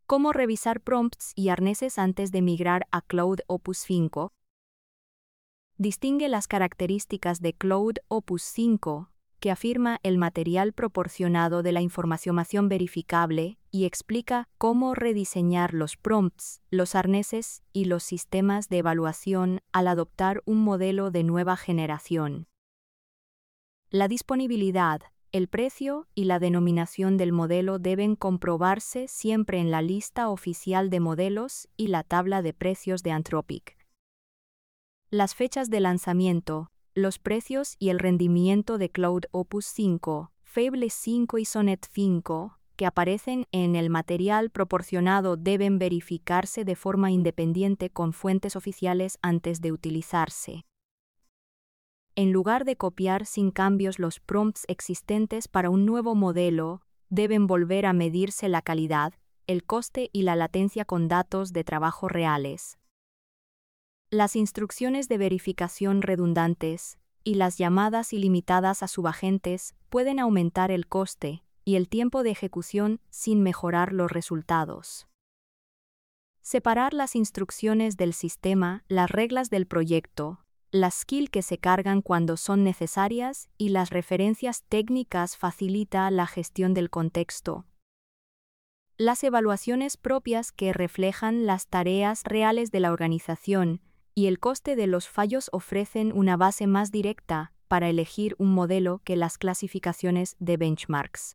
¿Cómo revisar prompts y arneses antes de migrar a Cloud Opus 5? Distingue las características de Cloud Opus 5, que afirma el material proporcionado de la información verificable y explica cómo rediseñar los prompts, los arneses y los sistemas de evaluación al adoptar un modelo de nueva generación. La disponibilidad, el precio y la denominación del modelo deben comprobarse siempre en la lista oficial de modelos y la tabla de precios de Anthropic. Las fechas de lanzamiento, los precios y el rendimiento de Cloud Opus 5, Fable 5 y Sonnet 5, que aparecen en el material proporcionado deben verificarse de forma independiente con fuentes oficiales antes de utilizarse. En lugar de copiar sin cambios los prompts existentes para un nuevo modelo, deben volver a medirse la calidad, el coste y la latencia con datos de trabajo reales. Las instrucciones de verificación redundantes y las llamadas ilimitadas a subagentes pueden aumentar el coste y el tiempo de ejecución sin mejorar los resultados. Separar las instrucciones del sistema, las reglas del proyecto, las skills que se cargan cuando son necesarias y las referencias técnicas facilita la gestión del contexto. Las evaluaciones propias que reflejan las tareas reales de la organización y el coste de los fallos ofrecen una base más directa para elegir un modelo que las clasificaciones de benchmarks.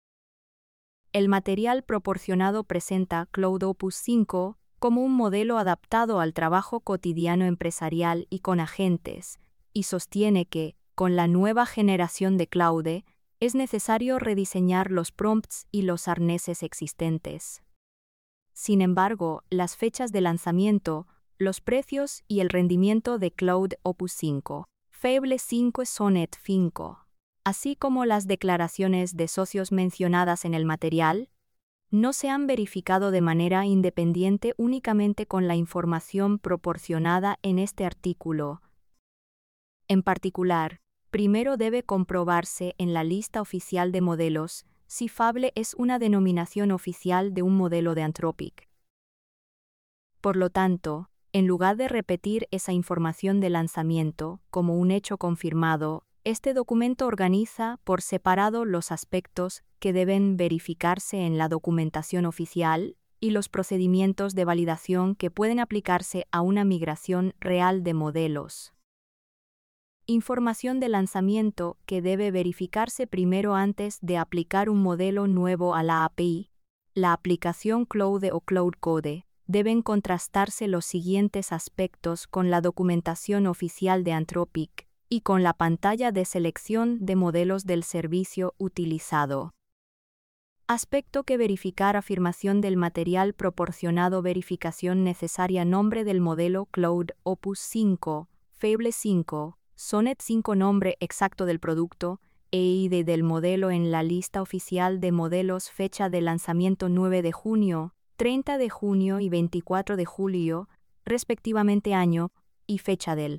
El material proporcionado presenta Cloud Opus 5 como un modelo adaptado al trabajo cotidiano empresarial y con agentes, y sostiene que, con la nueva generación de Claude, es necesario rediseñar los prompts y los arneses existentes. Sin embargo, las fechas de lanzamiento, los precios y el rendimiento de Cloud Opus 5, Fable 5 y Sonnet 5, así como las declaraciones de socios mencionadas en el material, no se han verificado de manera independiente únicamente con la información proporcionada en este artículo. En particular, primero debe comprobarse en la lista oficial de modelos si Fable es una denominación oficial de un modelo de Anthropic. Por lo tanto, en lugar de repetir esa información de lanzamiento como un hecho confirmado, este documento organiza por separado los aspectos que deben verificarse en la documentación oficial y los procedimientos de validación que pueden aplicarse a una migración real de modelos. Información de lanzamiento que debe verificarse primero antes de aplicar un modelo nuevo a la API. La aplicación Claude o Cloud Code deben contrastarse los siguientes aspectos con la documentación oficial de Anthropic y con la pantalla de selección de modelos del servicio utilizado. Aspecto que verificar afirmación del material proporcionado verificación necesaria nombre del modelo Cloud Opus 5, Fable 5, Sonnet 5 nombre exacto del producto, EID del modelo en la lista oficial de modelos fecha de lanzamiento 9 de junio, 30 de junio y 24 de julio, respectivamente año y fecha del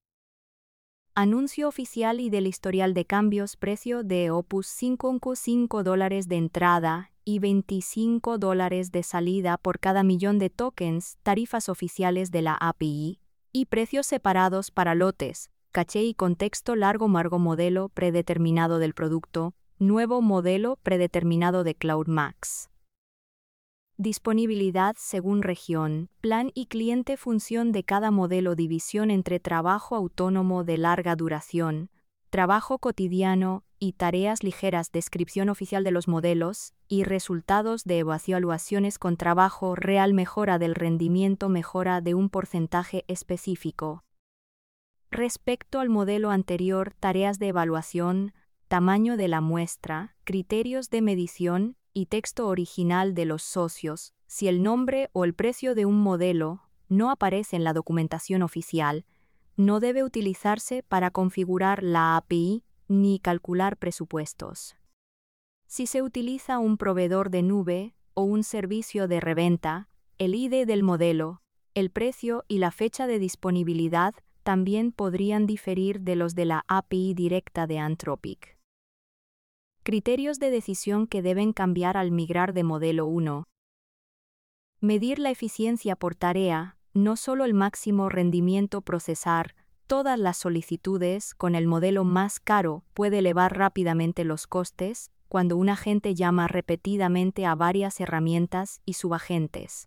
anuncio oficial y del historial de cambios precio de Opus 5 $5 de entrada y $25 de salida por cada millón de tokens, tarifas oficiales de la API, y precios separados para lotes, caché y contexto largo modelo predeterminado del producto, nuevo modelo predeterminado de Cloud Max. Disponibilidad según región, plan y cliente función de cada modelo división entre trabajo autónomo de larga duración, trabajo cotidiano y tareas ligeras descripción oficial de los modelos y resultados de evaluaciones con trabajo real mejora del rendimiento mejora de un porcentaje específico. Respecto al modelo anterior tareas de evaluación, tamaño de la muestra, criterios de medición y texto original de los socios, si el nombre o el precio de un modelo no aparece en la documentación oficial, no debe utilizarse para configurar la API ni calcular presupuestos. Si se utiliza un proveedor de nube o un servicio de reventa, el ID del modelo, el precio y la fecha de disponibilidad también podrían diferir de los de la API directa de Anthropic. Criterios de decisión que deben cambiar al migrar de modelo 1. Medir la eficiencia por tarea, no solo el máximo rendimiento. Procesar todas las solicitudes con el modelo más caro puede elevar rápidamente los costes cuando un agente llama repetidamente a varias herramientas y subagentes.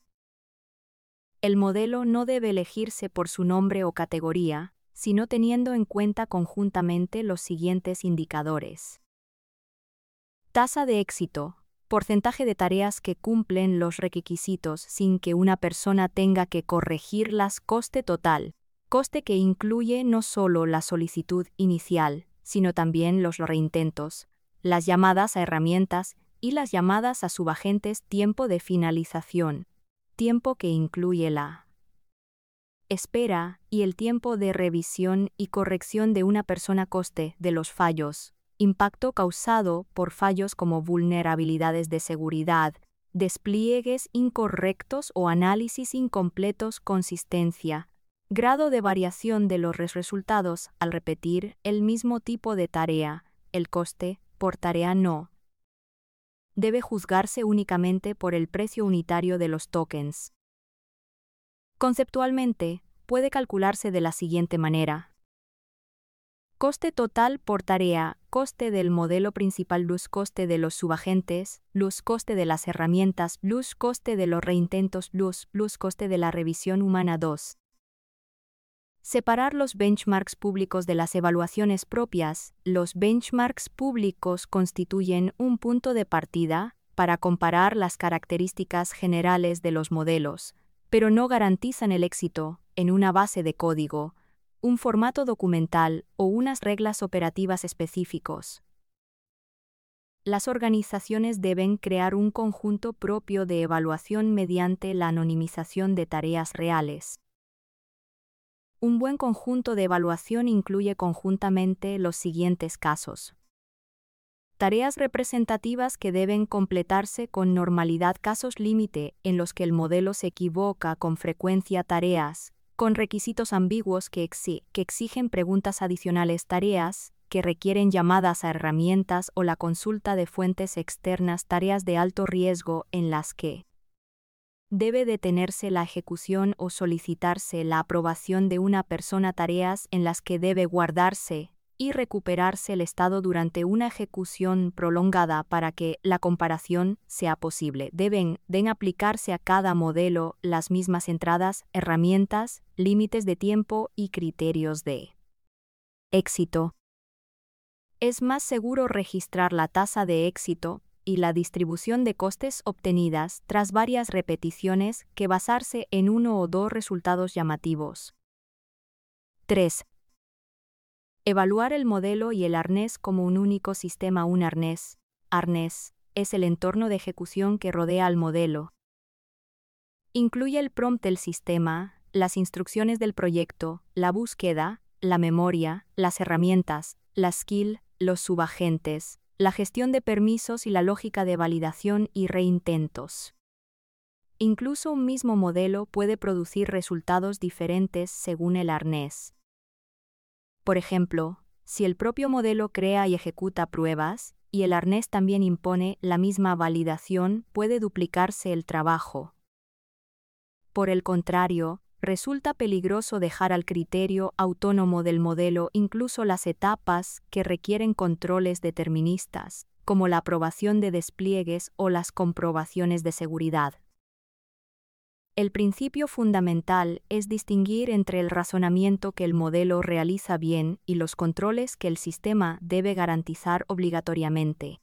El modelo no debe elegirse por su nombre o categoría, sino teniendo en cuenta conjuntamente los siguientes indicadores. Tasa de éxito. Porcentaje de tareas que cumplen los requisitos sin que una persona tenga que corregirlas. Coste total. Coste que incluye no solo la solicitud inicial, sino también los reintentos, las llamadas a herramientas y las llamadas a subagentes. Tiempo de finalización. Tiempo que incluye la espera y el tiempo de revisión y corrección de una persona. Coste de los fallos. Impacto causado por fallos como vulnerabilidades de seguridad, despliegues incorrectos o análisis incompletos. Consistencia. Grado de variación de los resultados al repetir el mismo tipo de tarea. El coste por tarea no debe juzgarse únicamente por el precio unitario de los tokens. Conceptualmente, puede calcularse de la siguiente manera. Coste total por tarea, coste del modelo principal luz coste de los subagentes, luz coste de las herramientas, luz coste de los reintentos, luz coste de la revisión humana. 2. Separar los benchmarks públicos de las evaluaciones propias. Los benchmarks públicos constituyen un punto de partida para comparar las características generales de los modelos, pero no garantizan el éxito en una base de código, un formato documental o unas reglas operativas específicos. Las organizaciones deben crear un conjunto propio de evaluación mediante la anonimización de tareas reales. Un buen conjunto de evaluación incluye conjuntamente los siguientes casos. Tareas representativas que deben completarse con normalidad. Casos límite en los que el modelo se equivoca con frecuencia. Tareas con requisitos ambiguos que exigen preguntas adicionales. Tareas que requieren llamadas a herramientas o la consulta de fuentes externas. Tareas de alto riesgo en las que debe detenerse la ejecución o solicitarse la aprobación de una persona. Tareas en las que debe guardarse y recuperarse el estado durante una ejecución prolongada para que la comparación sea posible. Deben aplicarse a cada modelo las mismas entradas, herramientas, límites de tiempo y criterios de éxito. Es más seguro registrar la tasa de éxito y la distribución de costes obtenidas tras varias repeticiones que basarse en uno o dos resultados llamativos. 3. Evaluar el modelo y el arnés como un único sistema. Un arnés es el entorno de ejecución que rodea al modelo. Incluye el prompt del sistema, las instrucciones del proyecto, la búsqueda, la memoria, las herramientas, la skill, los subagentes, la gestión de permisos y la lógica de validación y reintentos. Incluso un mismo modelo puede producir resultados diferentes según el arnés. Por ejemplo, si el propio modelo crea y ejecuta pruebas, y el arnés también impone la misma validación, puede duplicarse el trabajo. Por el contrario, resulta peligroso dejar al criterio autónomo del modelo incluso las etapas que requieren controles deterministas, como la aprobación de despliegues o las comprobaciones de seguridad. El principio fundamental es distinguir entre el razonamiento que el modelo realiza bien y los controles que el sistema debe garantizar obligatoriamente.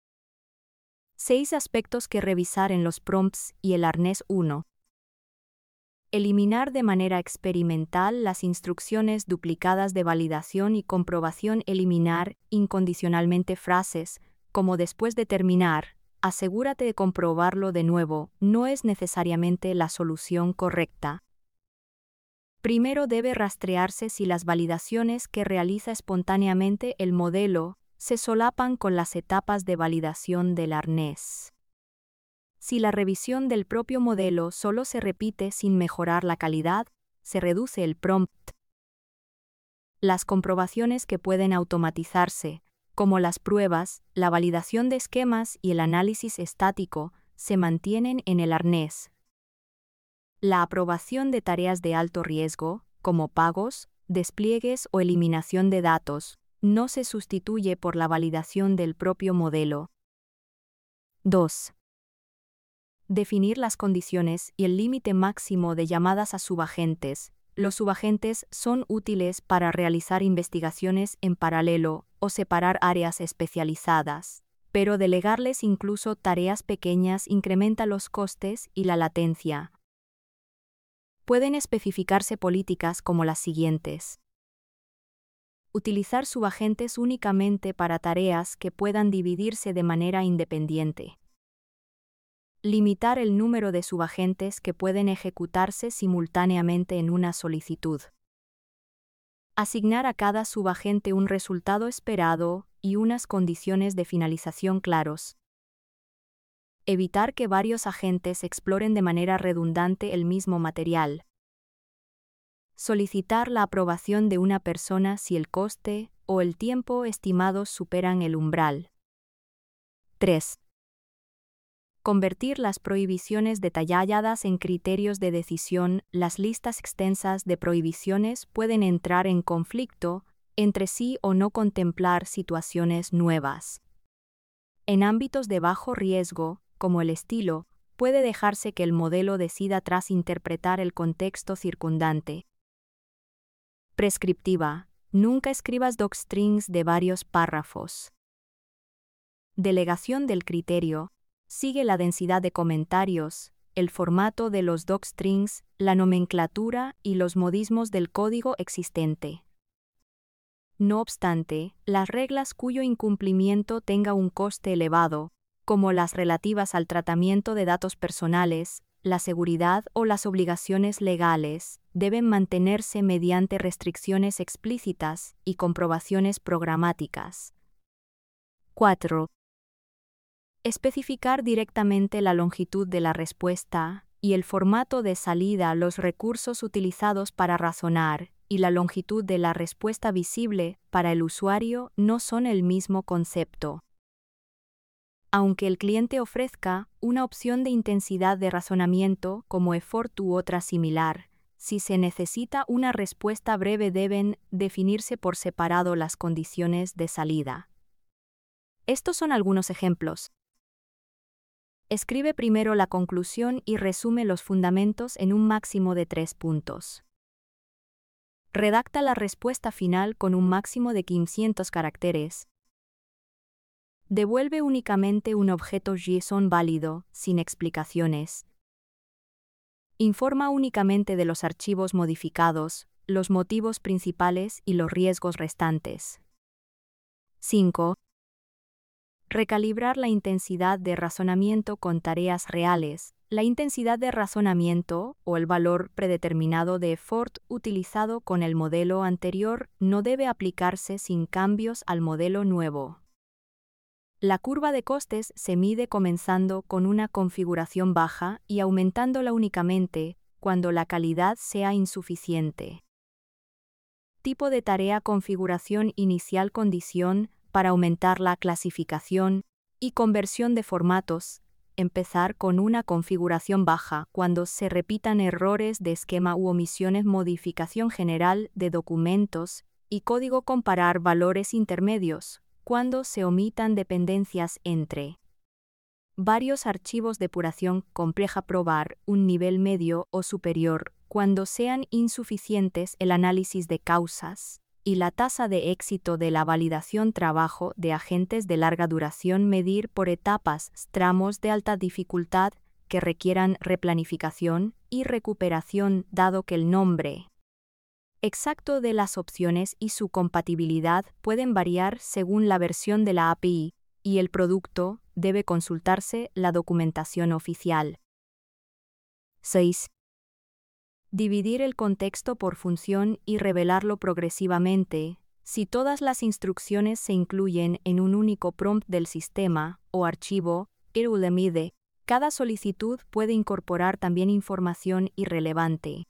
6 aspectos que revisar en los prompts y el arnés. 1. Eliminar de manera experimental las instrucciones duplicadas de validación y comprobación. Eliminar incondicionalmente frases, como después de terminar, asegúrate de comprobarlo de nuevo, no es necesariamente la solución correcta. Primero debe rastrearse si las validaciones que realiza espontáneamente el modelo se solapan con las etapas de validación del arnés. Si la revisión del propio modelo solo se repite sin mejorar la calidad, se reduce el prompt. Las comprobaciones que pueden automatizarse, como las pruebas, la validación de esquemas y el análisis estático, se mantienen en el arnés. La aprobación de tareas de alto riesgo, como pagos, despliegues o eliminación de datos, no se sustituye por la validación del propio modelo. 2. Definir las condiciones y el límite máximo de llamadas a subagentes. Los subagentes son útiles para realizar investigaciones en paralelo o separar áreas especializadas, pero delegarles incluso tareas pequeñas incrementa los costes y la latencia. Pueden especificarse políticas como las siguientes. Utilizar subagentes únicamente para tareas que puedan dividirse de manera independiente. Limitar el número de subagentes que pueden ejecutarse simultáneamente en una solicitud. Asignar a cada subagente un resultado esperado y unas condiciones de finalización claros. Evitar que varios agentes exploren de manera redundante el mismo material. Solicitar la aprobación de una persona si el coste o el tiempo estimados superan el umbral. 3. Convertir las prohibiciones detalladas en criterios de decisión. Las listas extensas de prohibiciones pueden entrar en conflicto entre sí o no contemplar situaciones nuevas. En ámbitos de bajo riesgo, como el estilo, puede dejarse que el modelo decida tras interpretar el contexto circundante. Prescriptiva. Nunca escribas docstrings de varios párrafos. Delegación del criterio. Sigue la densidad de comentarios, el formato de los docstrings, la nomenclatura y los modismos del código existente. No obstante, las reglas cuyo incumplimiento tenga un coste elevado, como las relativas al tratamiento de datos personales, la seguridad o las obligaciones legales, deben mantenerse mediante restricciones explícitas y comprobaciones programáticas. 4. Especificar directamente la longitud de la respuesta y el formato de salida, los recursos utilizados para razonar y la longitud de la respuesta visible para el usuario no son el mismo concepto. Aunque el cliente ofrezca una opción de intensidad de razonamiento como effort u otra similar, si se necesita una respuesta breve deben definirse por separado las condiciones de salida. Estos son algunos ejemplos. Escribe primero la conclusión y resume los fundamentos en un máximo de 3 puntos. Redacta la respuesta final con un máximo de 500 caracteres. Devuelve únicamente un objeto JSON válido, sin explicaciones. Informa únicamente de los archivos modificados, los motivos principales y los riesgos restantes. 5. Recalibrar la intensidad de razonamiento con tareas reales. La intensidad de razonamiento, o el valor predeterminado de effort utilizado con el modelo anterior, no debe aplicarse sin cambios al modelo nuevo. La curva de costes se mide comenzando con una configuración baja y aumentándola únicamente cuando la calidad sea insuficiente. Tipo de tarea: configuración inicial, condición para aumentar la clasificación y conversión de formatos. Empezar con una configuración baja cuando se repitan errores de esquema u omisiones. Modificación general de documentos y código. Comparar valores intermedios cuando se omitan dependencias entre varios archivos. Depuración compleja. Probar un nivel medio o superior cuando sean insuficientes el análisis de causas y la tasa de éxito de la validación. Trabajo de agentes de larga duración. Medir por etapas tramos de alta dificultad que requieran replanificación y recuperación, dado que el nombre exacto de las opciones y su compatibilidad pueden variar según la versión de la API y el producto. Debe consultarse la documentación oficial. 6. Dividir el contexto por función y revelarlo progresivamente. Si todas las instrucciones se incluyen en un único prompt del sistema o archivo, irrelevante, cada solicitud puede incorporar también información irrelevante.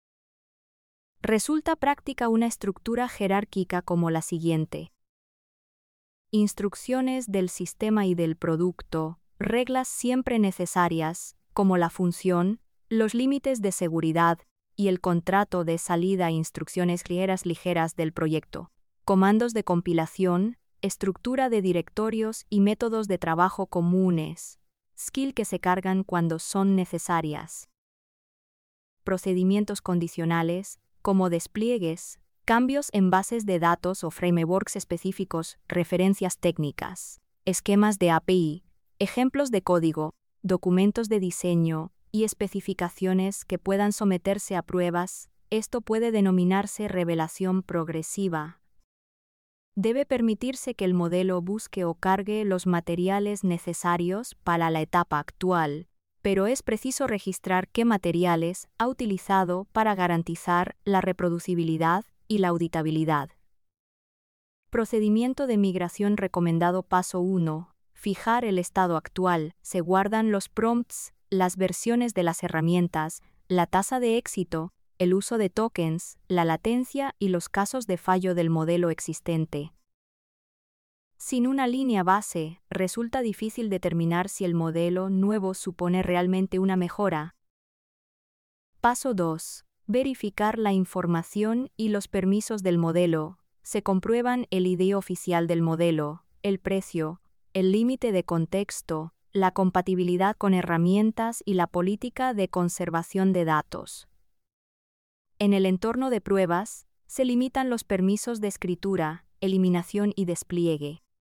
Resulta práctica una estructura jerárquica como la siguiente. Instrucciones del sistema y del producto, reglas siempre necesarias, como la función, los límites de seguridad y el contrato de salida e instrucciones ligeras del proyecto, comandos de compilación, estructura de directorios y métodos de trabajo comunes, skill que se cargan cuando son necesarias. Procedimientos condicionales, como despliegues, cambios en bases de datos o frameworks específicos, referencias técnicas, esquemas de API, ejemplos de código, documentos de diseño y especificaciones que puedan someterse a pruebas. Esto puede denominarse revelación progresiva. Debe permitirse que el modelo busque o cargue los materiales necesarios para la etapa actual, pero es preciso registrar qué materiales ha utilizado para garantizar la reproducibilidad y la auditabilidad. Procedimiento de migración recomendado. Paso 1. Fijar el estado actual. Se guardan los prompts, las versiones de las herramientas, la tasa de éxito, el uso de tokens, la latencia y los casos de fallo del modelo existente. Sin una línea base, resulta difícil determinar si el modelo nuevo supone realmente una mejora. Paso 2. Verificar la información y los permisos del modelo. Se comprueban el ID oficial del modelo, el precio, el límite de contexto, la compatibilidad con herramientas y la política de conservación de datos. En el entorno de pruebas, se limitan los permisos de escritura, eliminación y despliegue.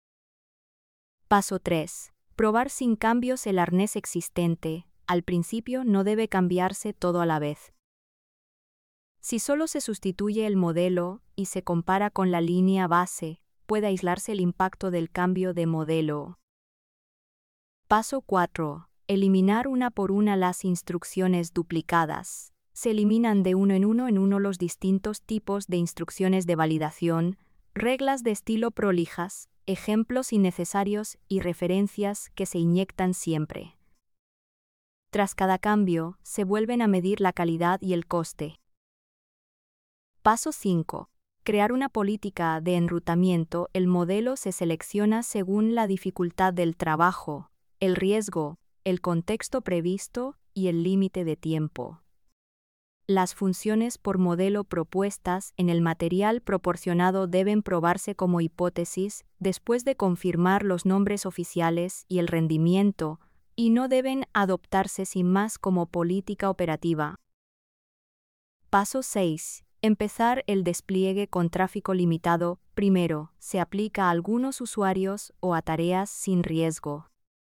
Paso 3. Probar sin cambios el arnés existente. Al principio no debe cambiarse todo a la vez. Si solo se sustituye el modelo y se compara con la línea base, puede aislarse el impacto del cambio de modelo. Paso 4. Eliminar una por una las instrucciones duplicadas. Se eliminan de uno en uno los distintos tipos de instrucciones de validación, reglas de estilo prolijas, ejemplos innecesarios y referencias que se inyectan siempre. Tras cada cambio, se vuelven a medir la calidad y el coste. Paso 5. Crear una política de enrutamiento. El modelo se selecciona según la dificultad del trabajo, el riesgo, el contexto previsto y el límite de tiempo. Las funciones por modelo propuestas en el material proporcionado deben probarse como hipótesis después de confirmar los nombres oficiales y el rendimiento, y no deben adoptarse sin más como política operativa. Paso 6. Empezar el despliegue con tráfico limitado. Primero, se aplica a algunos usuarios o a tareas sin riesgo.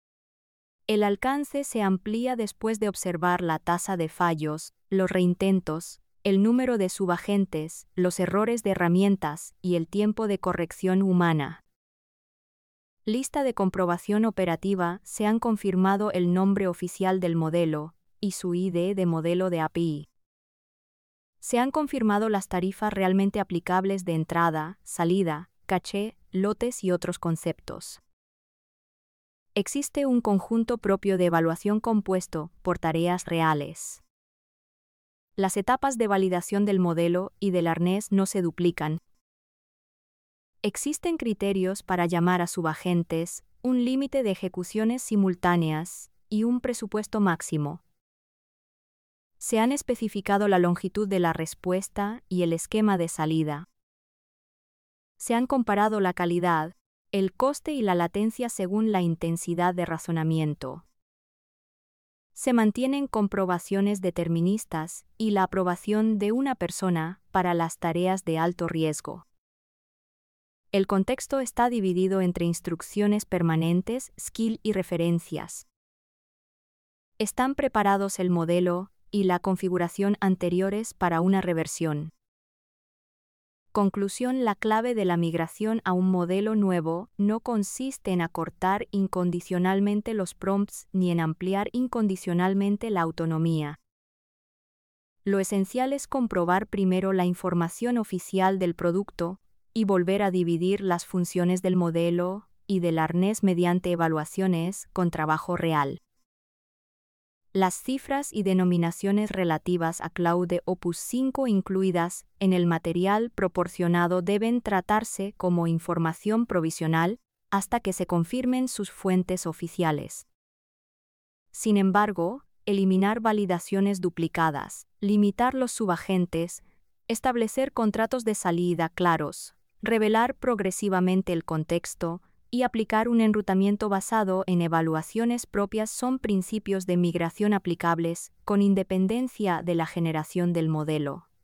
El alcance se amplía después de observar la tasa de fallos, los reintentos, el número de subagentes, los errores de herramientas y el tiempo de corrección humana. Lista de comprobación operativa. Se han confirmado el nombre oficial del modelo y su ID de modelo de API. Se han confirmado las tarifas realmente aplicables de entrada, salida, caché, lotes y otros conceptos. Existe un conjunto propio de evaluación compuesto por tareas reales. Las etapas de validación del modelo y del arnés no se duplican. Existen criterios para llamar a subagentes, un límite de ejecuciones simultáneas y un presupuesto máximo. Se han especificado la longitud de la respuesta y el esquema de salida. Se han comparado la calidad, el coste y la latencia según la intensidad de razonamiento. Se mantienen comprobaciones deterministas y la aprobación de una persona para las tareas de alto riesgo. El contexto está dividido entre instrucciones permanentes, skill y referencias. Están preparados el modelo y la configuración anteriores para una reversión. Conclusión: la clave de la migración a un modelo nuevo no consiste en acortar incondicionalmente los prompts ni en ampliar incondicionalmente la autonomía. Lo esencial es comprobar primero la información oficial del producto y volver a dividir las funciones del modelo y del arnés mediante evaluaciones con trabajo real. Las cifras y denominaciones relativas a Claude Opus 5 incluidas en el material proporcionado deben tratarse como información provisional hasta que se confirmen sus fuentes oficiales. Sin embargo, eliminar validaciones duplicadas, limitar los subagentes, establecer contratos de salida claros, revelar progresivamente el contexto y aplicar un enrutamiento basado en evaluaciones propias son principios de migración aplicables con independencia de la generación del modelo.